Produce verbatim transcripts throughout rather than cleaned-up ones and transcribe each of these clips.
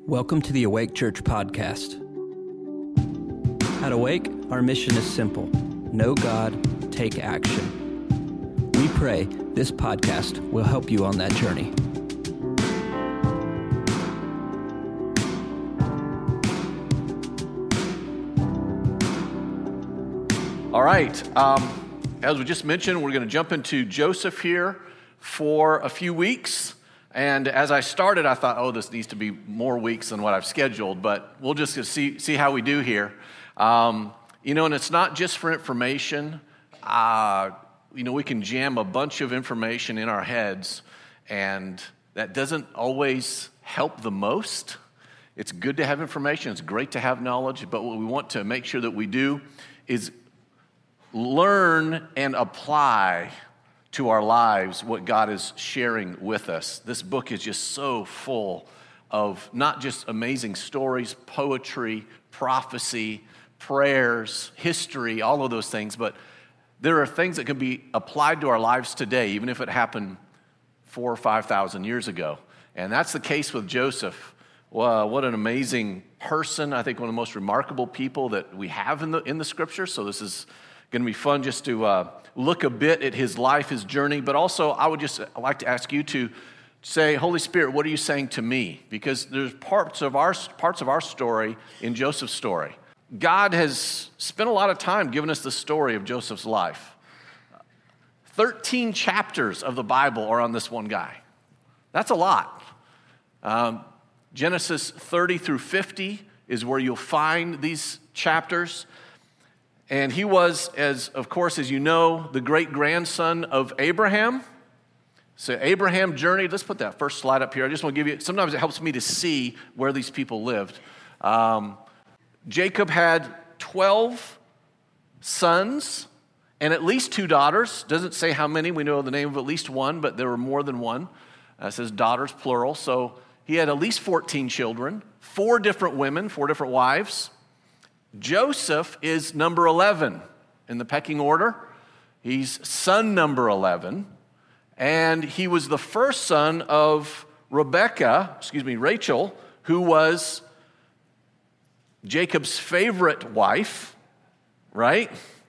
Welcome to the Awake Church podcast. At Awake, our mission is simple: know God, take action. We pray this podcast will help you on that journey. All right, um, as we just mentioned, we're going to jump into Joseph here for a few weeks. And as I started, I thought, oh, this needs to be more weeks than what I've scheduled, but we'll just see see how we do here. Um, you know, and it's not just for information. Uh, you know, we can jam a bunch of information in our heads, and that doesn't always help the most. It's good to have information. It's great to have knowledge, but what we want to make sure that we do is learn and apply to our lives what God is sharing with us. This book is just so full of not just amazing stories, poetry, prophecy, prayers, history, all of those things, but there are things that can be applied to our lives today, even if it happened four or five thousand years ago. And that's the case with Joseph. Wow, what an amazing person. I think one of the most remarkable people that we have in the in the scripture. So this is going to be fun just to uh, look a bit at his life, his journey, but also I would just like to ask you to say, Holy Spirit, what are you saying to me? Because there's parts of our parts of our story in Joseph's story. God has spent a lot of time giving us the story of Joseph's life. thirteen chapters of the Bible are on this one guy. That's a lot. Um, Genesis thirty through fifty is where you'll find these chapters. And he was, as of course, as you know, the great-grandson of Abraham. So Abraham journeyed. Let's put that first slide up here. I just want to give you, sometimes it helps me to see where these people lived. Um, Jacob had twelve sons and at least two daughters. Doesn't say how many. We know the name of at least one, but there were more than one. Uh, it says daughters, plural. So he had at least fourteen children, four different women, four different wives. Joseph is number eleven in the pecking order. He's son number eleven, and he was the first son of Rebekah, excuse me, Rachel, who was Jacob's favorite wife, right?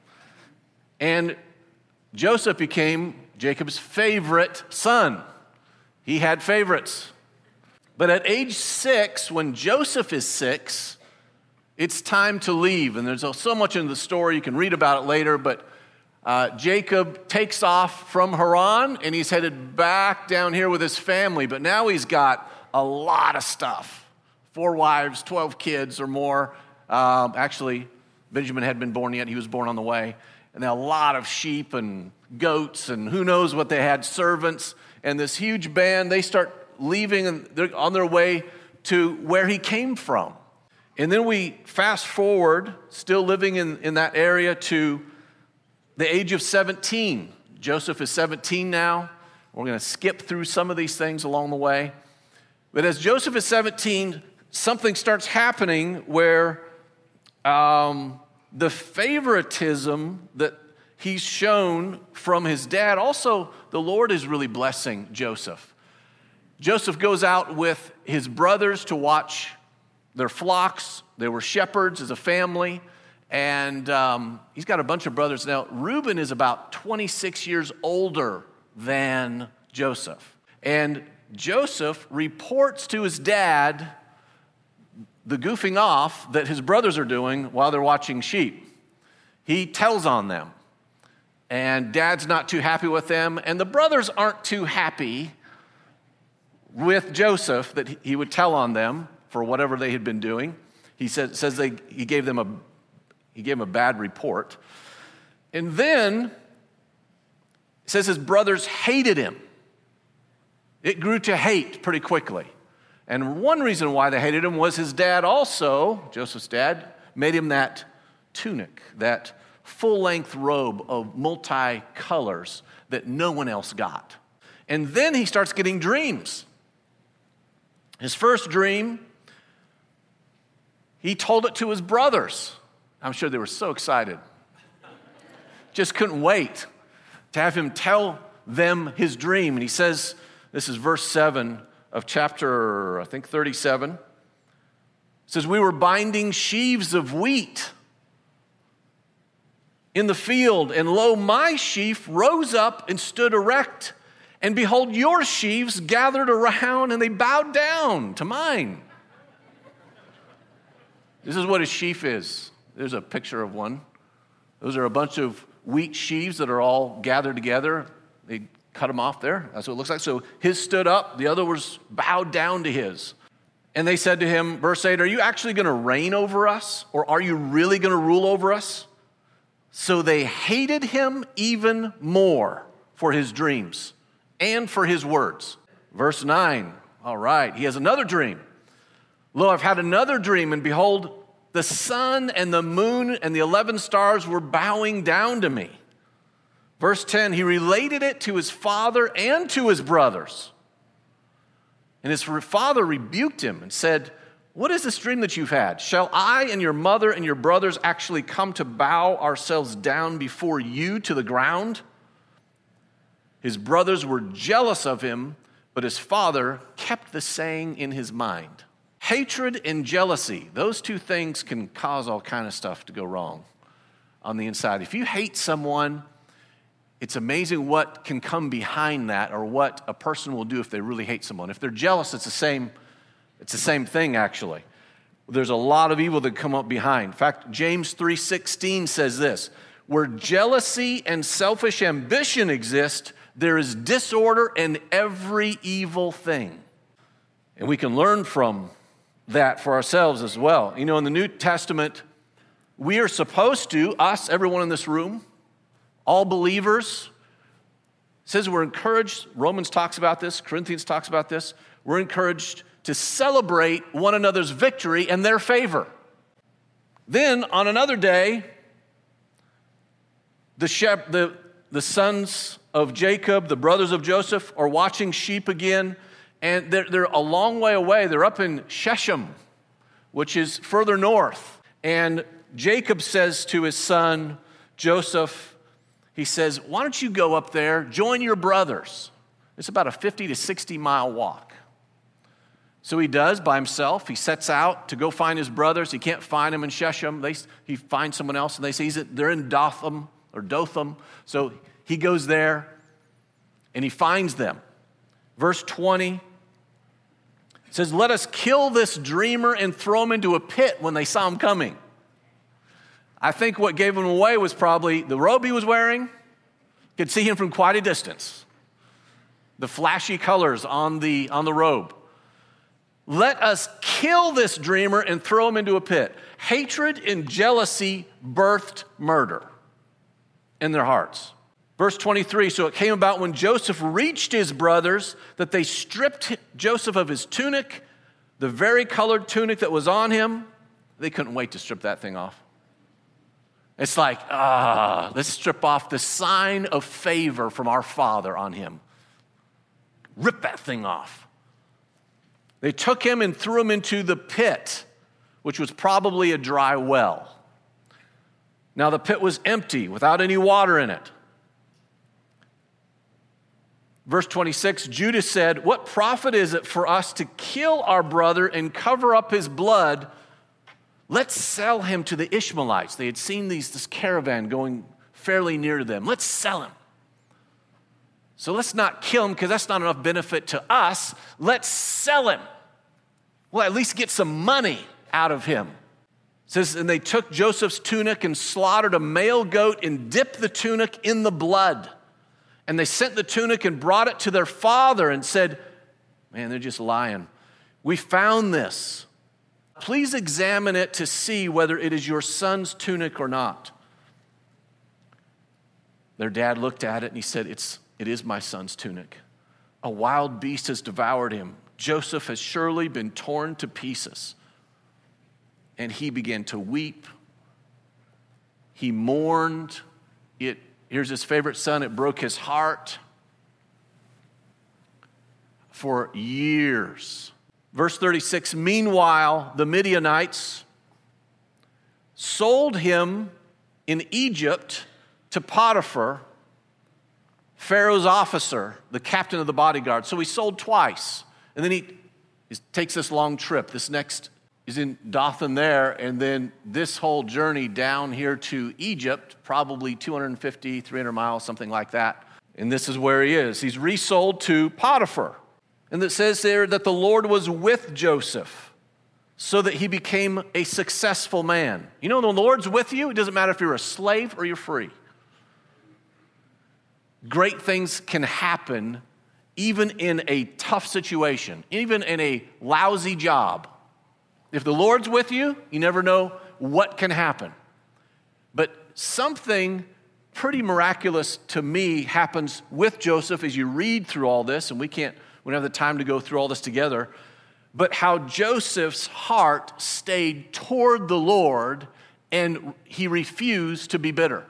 And Joseph became Jacob's favorite son. He had favorites. But at age six, when Joseph is six, it's time to leave, and there's so much in the story. You can read about it later, but uh, Jacob takes off from Haran, and he's headed back down here with his family, but now he's got a lot of stuff. Four wives, twelve kids or more. Um, actually, Benjamin hadn't been born yet. He was born on the way. And then a lot of sheep and goats, and who knows what they had, servants. And this huge band, they start leaving, and they're on their way to where he came from. And then we fast forward, still living in, in that area, to the age of seventeen. Joseph is seventeen now. We're going to skip through some of these things along the way. But as Joseph is seventeen, something starts happening where um, the favoritism that he's shown from his dad, also the Lord is really blessing Joseph. Joseph goes out with his brothers to watch their flocks. They were shepherds as a family, and um, he's got a bunch of brothers. Now, Reuben is about twenty-six years older than Joseph, and Joseph reports to his dad the goofing off that his brothers are doing while they're watching sheep. He tells on them, and dad's not too happy with them, and the brothers aren't too happy with Joseph that he would tell on them for whatever they had been doing. He says, says they, he gave them a he gave them a bad report. And then it says his brothers hated him. It grew to hate pretty quickly. And one reason why they hated him was his dad also, Joseph's dad, made him that tunic, that full-length robe of multi-colors that no one else got. And then he starts getting dreams. His first dream, he told it to his brothers. I'm sure they were so excited. Just couldn't wait to have him tell them his dream. And he says, this is verse seven of chapter, I think, thirty-seven. says, we were binding sheaves of wheat in the field, and lo, my sheaf rose up and stood erect, and behold, your sheaves gathered around, and they bowed down to mine. This is what a sheaf is. There's a picture of one. Those are a bunch of wheat sheaves that are all gathered together. They cut them off there. That's what it looks like. So his stood up, the other was bowed down to his. And they said to him, verse eight, are you actually going to reign over us? Or are you really going to rule over us? So they hated him even more for his dreams and for his words. Verse nine, all right, he has another dream. Lo, I've had another dream, and behold, the sun and the moon and the eleven stars were bowing down to me. Verse ten, he related it to his father and to his brothers. And his father rebuked him and said, what is this dream that you've had? Shall I and your mother and your brothers actually come to bow ourselves down before you to the ground? His brothers were jealous of him, but his father kept the saying in his mind. Hatred and jealousy, those two things can cause all kind of stuff to go wrong on the inside. If you hate someone, it's amazing what can come behind that, or what a person will do if they really hate someone. If they're jealous, it's the same, it's the same thing, actually. There's a lot of evil that come up behind. In fact, James three sixteen says this, where jealousy and selfish ambition exist, there is disorder and every evil thing. And we can learn from that for ourselves as well. You know, in the New Testament, we are supposed to, us, everyone in this room, all believers, says we're encouraged, Romans talks about this, Corinthians talks about this, we're encouraged to celebrate one another's victory and their favor. Then, on another day, the, shep- the, the sons of Jacob, the brothers of Joseph, are watching sheep again, and they're, they're a long way away. They're up in Shechem, which is further north. And Jacob says to his son, Joseph, he says, why don't you go up there, join your brothers? It's about a fifty to sixty mile walk. So he does by himself. He sets out to go find his brothers. He can't find them in Shechem. They, he finds someone else, and they say he's at, they're in Dotham or Dotham. So he goes there, and he finds them. Verse twenty says, let us kill this dreamer and throw him into a pit when they saw him coming. I think what gave him away was probably the robe he was wearing. Could see him from quite a distance. The flashy colors on the, on the robe. Let us kill this dreamer and throw him into a pit. Hatred and jealousy birthed murder in their hearts. Verse twenty-three, so it came about when Joseph reached his brothers that they stripped Joseph of his tunic, the very colored tunic that was on him. They couldn't wait to strip that thing off. It's like, ah, let's strip off the sign of favor from our father on him. Rip that thing off. They took him and threw him into the pit, which was probably a dry well. Now the pit was empty, without any water in it. Verse twenty-six, Judah said, what profit is it for us to kill our brother and cover up his blood? Let's sell him to the Ishmaelites. They had seen these, this caravan going fairly near to them. Let's sell him. So let's not kill him because that's not enough benefit to us. Let's sell him. We'll at least get some money out of him. It says, and they took Joseph's tunic and slaughtered a male goat and dipped the tunic in the blood. And they sent the tunic and brought it to their father and said, man, they're just lying. We found this. Please examine it to see whether it is your son's tunic or not. Their dad looked at it and he said, it's, it is my son's tunic. A wild beast has devoured him. Joseph has surely been torn to pieces. And he began to weep. He mourned. It, here's his favorite son. It broke his heart. For years. Verse thirty-six, meanwhile, the Midianites sold him in Egypt to Potiphar, Pharaoh's officer, the captain of the bodyguard. So he sold twice. And then he, he takes this long trip, this next is in Dothan there, and then this whole journey down here to Egypt, probably two hundred fifty, three hundred miles, something like that. And this is where he is. He's resold to Potiphar. And it says there that the Lord was with Joseph so that he became a successful man. You know, when the Lord's with you, it doesn't matter if you're a slave or you're free. Great things can happen even in a tough situation, even in a lousy job. If the Lord's with you, you never know what can happen. But something pretty miraculous to me happens with Joseph as you read through all this, and we can't, we don't have the time to go through all this together, but how Joseph's heart stayed toward the Lord and he refused to be bitter.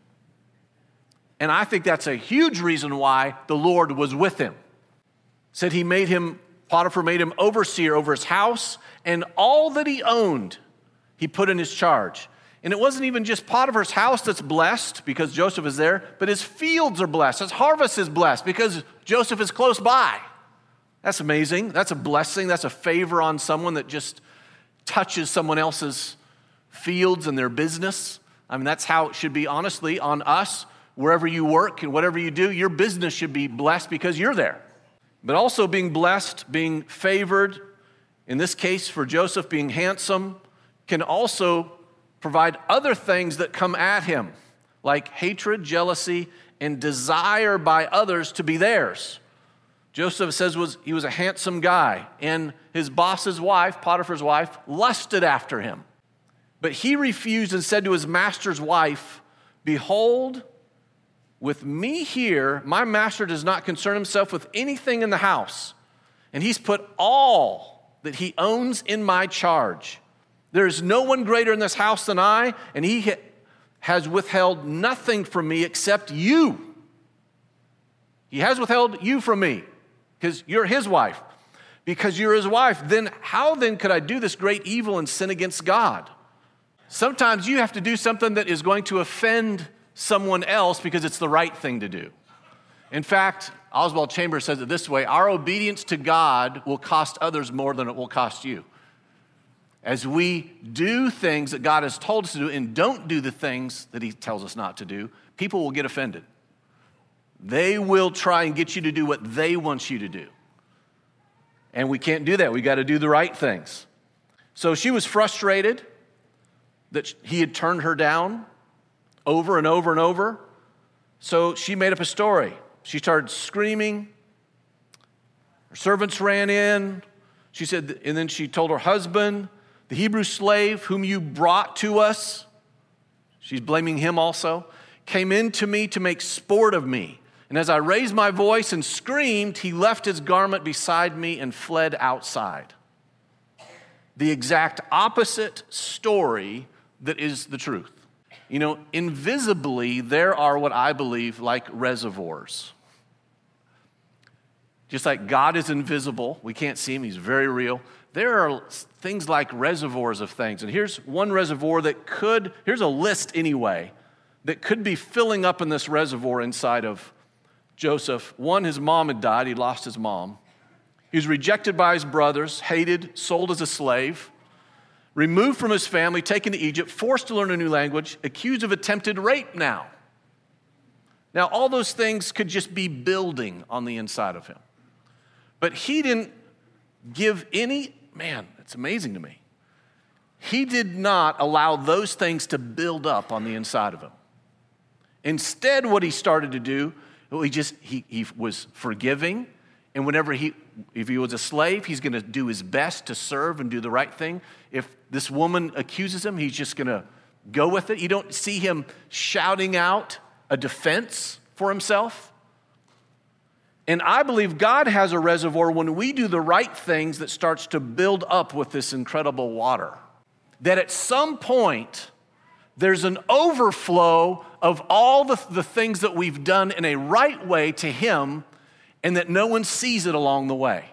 And I think that's a huge reason why the Lord was with him. Said he made him, Potiphar made him overseer over his house, and all that he owned, he put in his charge. And it wasn't even just Potiphar's house that's blessed because Joseph is there, but his fields are blessed. His harvest is blessed because Joseph is close by. That's amazing. That's a blessing. That's a favor on someone that just touches someone else's fields and their business. I mean, that's how it should be, honestly, on us. Wherever you work and whatever you do, your business should be blessed because you're there. But also being blessed, being favored, in this case for Joseph being handsome, can also provide other things that come at him, like hatred, jealousy, and desire by others to be theirs. Joseph says was he was a handsome guy, and his boss's wife, Potiphar's wife, lusted after him. But he refused and said to his master's wife, "Behold, with me here, my master does not concern himself with anything in the house, and he's put all that he owns in my charge. There is no one greater in this house than I, and he ha- has withheld nothing from me except you. He has withheld you from me because you're his wife. Because you're his wife, then how then could I do this great evil and sin against God?" Sometimes you have to do something that is going to offend someone else because it's the right thing to do. In fact, Oswald Chambers says it this way: our obedience to God will cost others more than it will cost you. As we do things that God has told us to do and don't do the things that he tells us not to do, people will get offended. They will try and get you to do what they want you to do. And we can't do that. We got to do the right things. So she was frustrated that he had turned her down over and over and over. So she made up a story. She started screaming. Her servants ran in. She said, and then she told her husband, "The Hebrew slave whom you brought to us," she's blaming him also, "came in to me to make sport of me. And as I raised my voice and screamed, he left his garment beside me and fled outside." The exact opposite story that is the truth. You know, invisibly, there are what I believe like reservoirs. Just like God is invisible, we can't see him, he's very real. There are things like reservoirs of things. And here's one reservoir that could, here's a list anyway, that could be filling up in this reservoir inside of Joseph. One, his mom had died, he lost his mom. He was rejected by his brothers, hated, sold as a slave, removed from his family, taken to Egypt, forced to learn a new language, accused of attempted rape now. Now, all those things could just be building on the inside of him. But he didn't give any, man, it's amazing to me. He did not allow those things to build up on the inside of him. Instead, what he started to do, well, he just, he, he was forgiving. And whenever he, if he was a slave, he's going to do his best to serve and do the right thing. If this woman accuses him, he's just going to go with it. You don't see him shouting out a defense for himself. And I believe God has a reservoir when we do the right things that starts to build up with this incredible water. That at some point, there's an overflow of all the, the things that we've done in a right way to him, and that no one sees it along the way.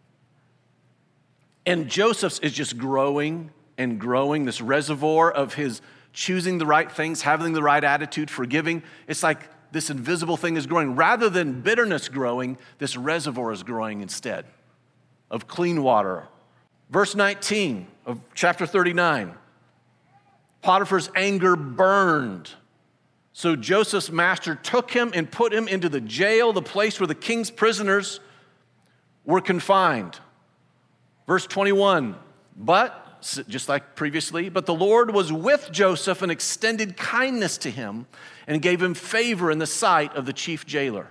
And Joseph's is just growing and growing, this reservoir of his choosing the right things, having the right attitude, forgiving. It's like this invisible thing is growing. Rather than bitterness growing, this reservoir is growing instead of clean water. Verse nineteen of chapter thirty-nine, Potiphar's anger burned. So Joseph's master took him and put him into the jail, the place where the king's prisoners were confined. Verse twenty-one, but, just like previously, but the Lord was with Joseph and extended kindness to him and gave him favor in the sight of the chief jailer.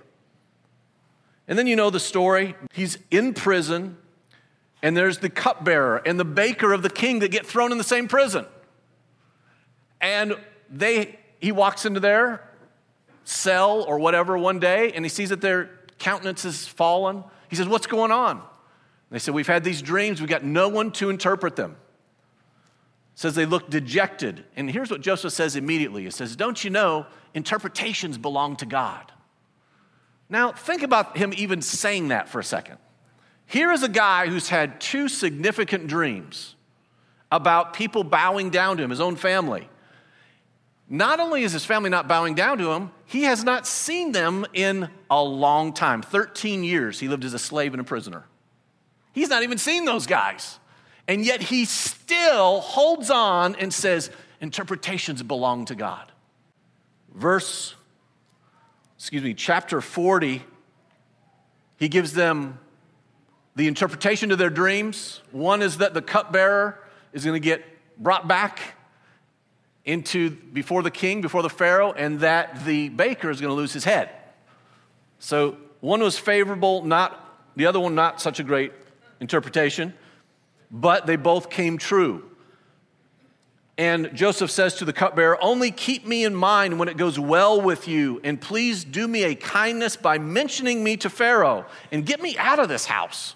And then you know the story. He's in prison, and there's the cupbearer and the baker of the king that get thrown in the same prison. And they, he walks into their cell or whatever one day, and he sees that their countenance has fallen. He says, what's going on? And they said, we've had these dreams. We've got no one to interpret them. It says they look dejected. And here's what Joseph says immediately. He says, don't you know, interpretations belong to God. Now, think about him even saying that for a second. Here is a guy who's had two significant dreams about people bowing down to him, his own family. Not only is his family not bowing down to him, he has not seen them in a long time. thirteen years he lived as a slave and a prisoner. He's not even seen those guys. And yet he still holds on and says, interpretations belong to God. Verse, excuse me, chapter forty, he gives them the interpretation to their dreams. One is that the cupbearer is going to get brought back into before the king, before the Pharaoh, and that the baker is going to lose his head. So one was favorable, not the other one not such a great interpretation, but they both came true. And Joseph says to the cupbearer, only keep me in mind when it goes well with you, and please do me a kindness by mentioning me to Pharaoh, and get me out of this house.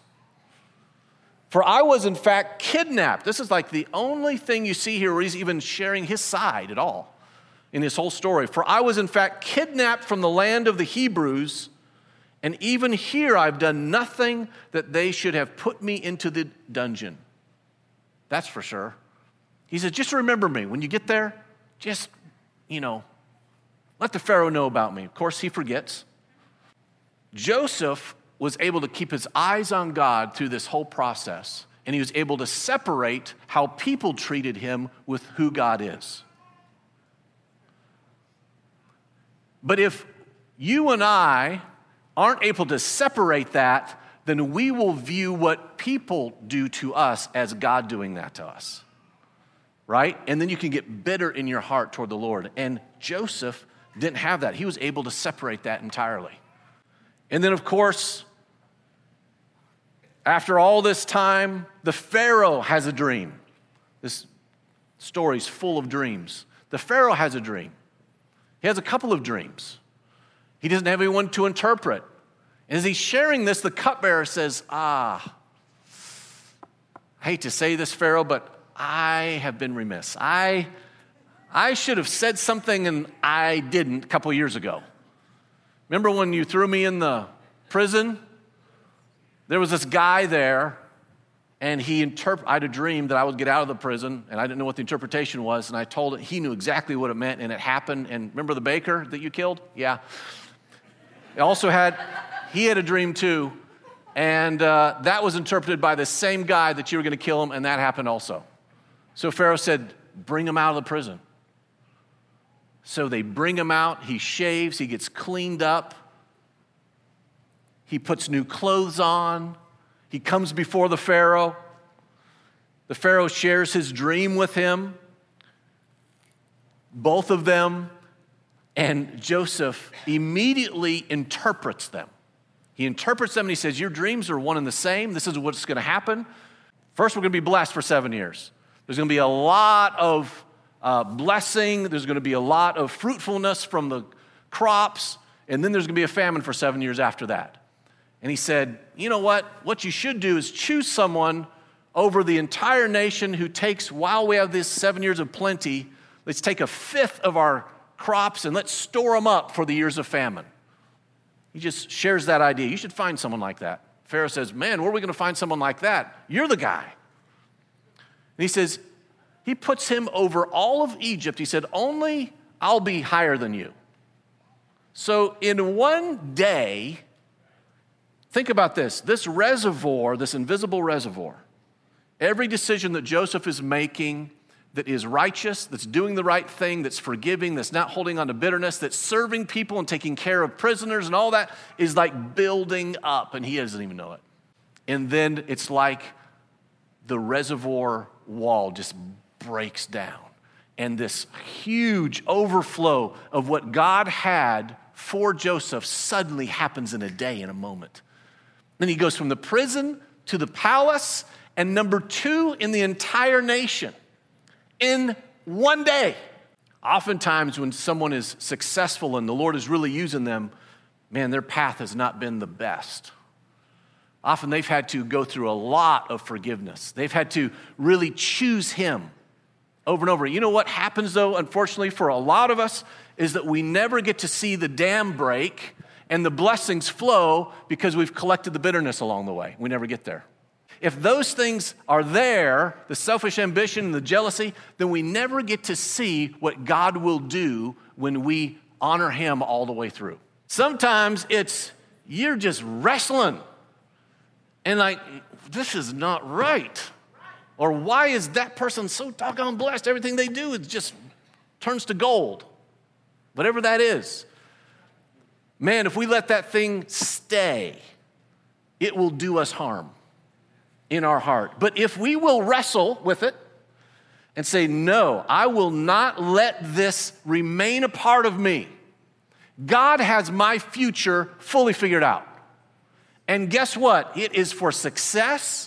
For I was in fact kidnapped. This is like the only thing you see here where he's even sharing his side at all in this whole story. For I was in fact kidnapped from the land of the Hebrews, and even here I've done nothing that they should have put me into the dungeon. That's for sure. He says, just remember me. When you get there, just, you know, let the Pharaoh know about me. Of course, he forgets. Joseph was able to keep his eyes on God through this whole process, and he was able to separate how people treated him with who God is. But if you and I aren't able to separate that, then we will view what people do to us as God doing that to us, right? And then you can get bitter in your heart toward the Lord. And Joseph didn't have that. He was able to separate that entirely. And then, of course, after all this time, the Pharaoh has a dream. This story's full of dreams. The Pharaoh has a dream. He has a couple of dreams. He doesn't have anyone to interpret. And as he's sharing this, the cupbearer says, ah, I hate to say this, Pharaoh, but I have been remiss. I, I should have said something and I didn't a couple of years ago. Remember when you threw me in the prison? There was this guy there, and he interp- I had a dream that I would get out of the prison, and I didn't know what the interpretation was, and I told it, he knew exactly what it meant, and it happened. And remember the baker that you killed? Yeah. He also had, he had a dream too, and uh, that was interpreted by the same guy that you were going to kill him, and that happened also. So Pharaoh said, bring him out of the prison. So they bring him out, he shaves, he gets cleaned up. He puts new clothes on. He comes before the Pharaoh. The Pharaoh shares his dream with him, both of them, and Joseph immediately interprets them. He interprets them and he says, your dreams are one and the same. This is what's going to happen. First, we're going to be blessed for seven years. There's going to be a lot of uh, blessing. There's going to be a lot of fruitfulness from the crops. And then there's going to be a famine for seven years after that. And he said, you know what? What you should do is choose someone over the entire nation who takes, while we have this seven years of plenty, let's take a fifth of our crops and let's store them up for the years of famine. He just shares that idea. You should find someone like that. Pharaoh says, man, where are we going to find someone like that? You're the guy. And he says, he puts him over all of Egypt. He said, only I'll be higher than you. So in one day, think about this. This reservoir, this invisible reservoir, Every decision that Joseph is making that is righteous, that's doing the right thing, that's forgiving, that's not holding on to bitterness, that's serving people and taking care of prisoners and all that is like building up, and he doesn't even know it. And then it's like the reservoir wall just breaks down, and this huge overflow of what God had for Joseph suddenly happens in a day, in a moment. Then he goes from the prison to the palace, and number two in the entire nation in one day. Oftentimes when someone is successful and the Lord is really using them, man, their path has not been the best. Often they've had to go through a lot of forgiveness. They've had to really choose him over and over. You know what happens though, unfortunately, for a lot of us is that we never get to see the dam break and the blessings flow because we've collected the bitterness along the way. We never get there. If those things are there, the selfish ambition and the jealousy, then we never get to see what God will do when we honor him all the way through. Sometimes it's, you're just wrestling and like, this is not right. Or why is that person so doggone blessed? Everything they do is just turns to gold. Whatever that is. Man, if we let that thing stay, it will do us harm in our heart. But if we will wrestle with it and say, no, I will not let this remain a part of me. God has my future fully figured out. And guess what? It is for success.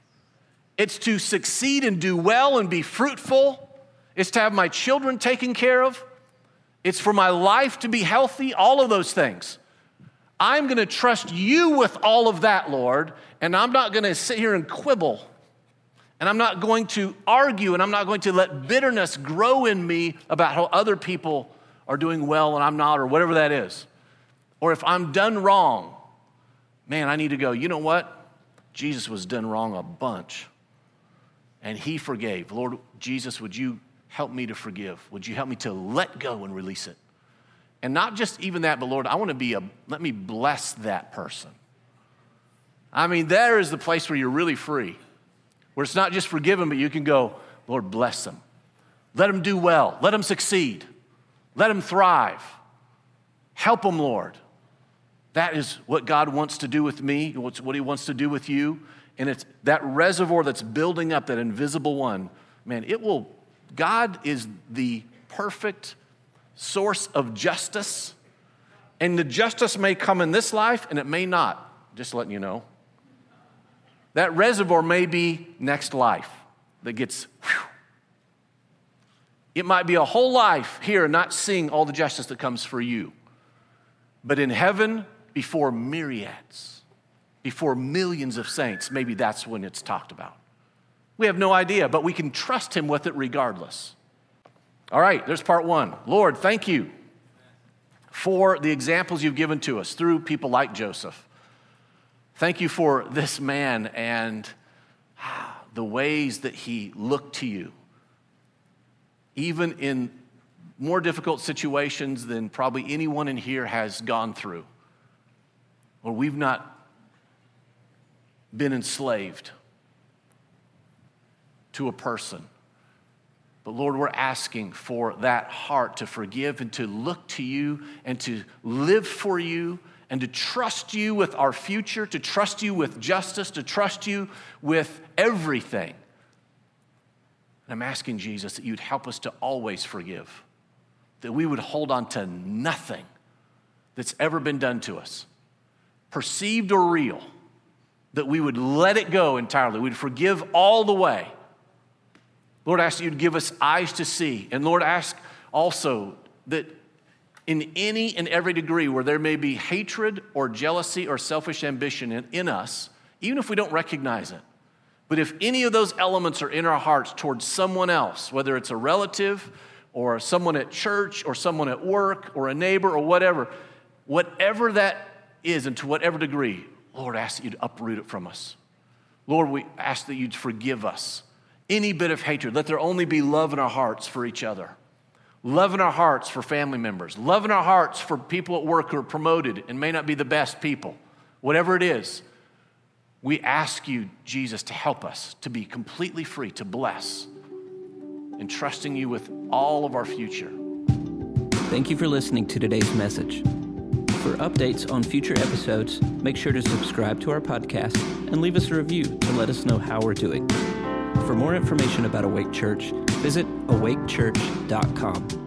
It's to succeed and do well and be fruitful. It's to have my children taken care of. It's for my life to be healthy, all of those things. I'm going to trust you with all of that, Lord, and I'm not going to sit here and quibble, and I'm not going to argue, and I'm not going to let bitterness grow in me about how other people are doing well and I'm not, or whatever that is. Or if I'm done wrong, man, I need to go, you know what? Jesus was done wrong a bunch, and he forgave. Lord Jesus, would you help me to forgive? Would you help me to let go and release it? And not just even that, but Lord, I want to be a, let me bless that person. I mean, there is the place where you're really free, where it's not just forgiven, but you can go, Lord, bless them. Let them do well. Let them succeed. Let them thrive. Help them, Lord. That is what God wants to do with me, what's what he wants to do with you. And it's that reservoir that's building up, that invisible one, man, it will, God is the perfect source of justice, and the justice may come in this life and it may not, just letting you know. That reservoir may be next life that gets, whew. It might be a whole life here not seeing all the justice that comes for you. But in heaven, before myriads, before millions of saints, maybe that's when it's talked about. We have no idea, but we can trust him with it regardless. All right, there's part one. Lord, thank you for the examples you've given to us through people like Joseph. Thank you for this man and the ways that he looked to you, even in more difficult situations than probably anyone in here has gone through, or we've not been enslaved to a person. But Lord, we're asking for that heart to forgive and to look to you and to live for you and to trust you with our future, to trust you with justice, to trust you with everything. And I'm asking, Jesus, that you'd help us to always forgive, that we would hold on to nothing that's ever been done to us, perceived or real, that we would let it go entirely. We'd forgive all the way. Lord, I ask that you'd give us eyes to see. And Lord, ask also that in any and every degree where there may be hatred or jealousy or selfish ambition in, in us, even if we don't recognize it, but if any of those elements are in our hearts towards someone else, whether it's a relative or someone at church or someone at work or a neighbor or whatever, whatever that is and to whatever degree, Lord, I ask that you'd uproot it from us. Lord, we ask that you'd forgive us. Any bit of hatred, let there only be love in our hearts for each other. Love in our hearts for family members. Love in our hearts for people at work who are promoted and may not be the best people. Whatever it is, We ask you, Jesus, to help us to be completely free, to bless, and trusting you with all of our future. Thank you for listening to today's message. For updates on future episodes, make sure to subscribe to our podcast and leave us a review to let us know how we're doing. For more information about Awake Church, visit awake church dot com.